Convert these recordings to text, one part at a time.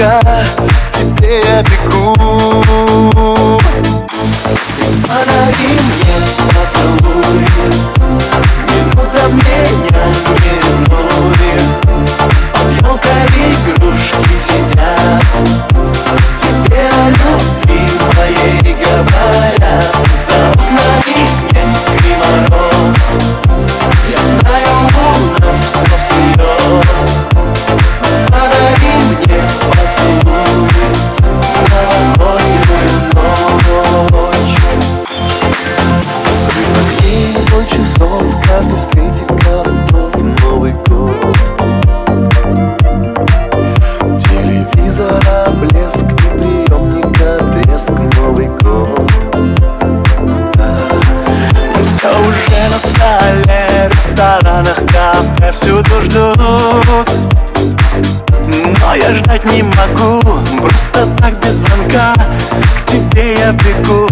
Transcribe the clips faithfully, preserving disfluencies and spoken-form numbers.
звонка к тебе я бегу. Подари мне поцелуй, минута меня не ревнуй. Под елкой игрушки сидят, тебе о любви моей говорят. За окнами снег и мороз, я знаю, у нас все всерьез. Подари мне поцелуй, новогоднюю ночь. Взрыв огней, ноль часов, каждый встретить готов Новый год. Телевизора блеск и приемника треск, Новый год. Мы все уже на столе, в ресторанах, кафе всюду ждут. Но я ждать не могу, просто так без звонка к тебе я бегу.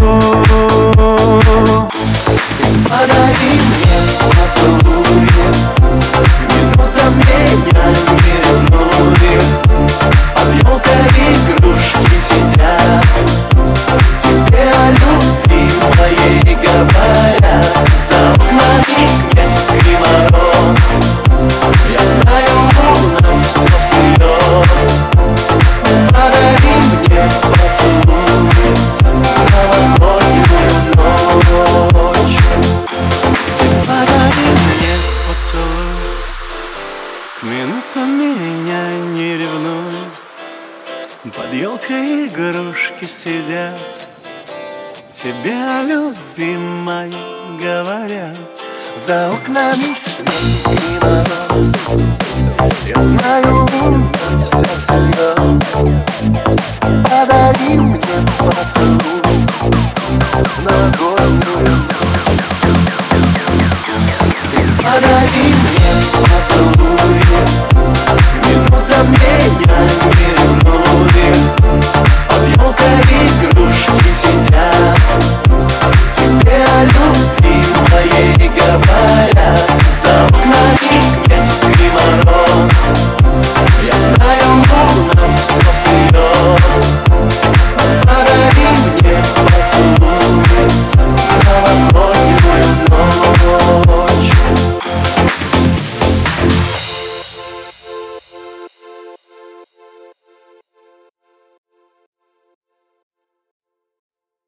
Подари мне поцелуй, минута меня не ревнуй. Под елкой игрушки сидят, тебе о любви моей говорят. За окнами снег и мороз, я знаю, у нас все всерьез. Подари мне поцелуй, новогоднюю ночь. Подари мне поцелуй, к минутам меня не ревнуй. Под елкой игрушки сидят, тебе о любви моей говорят. За окнами снег и мороз, я знаю, у нас все всерьез. Подари мне поцелуй, новогоднюю ночь.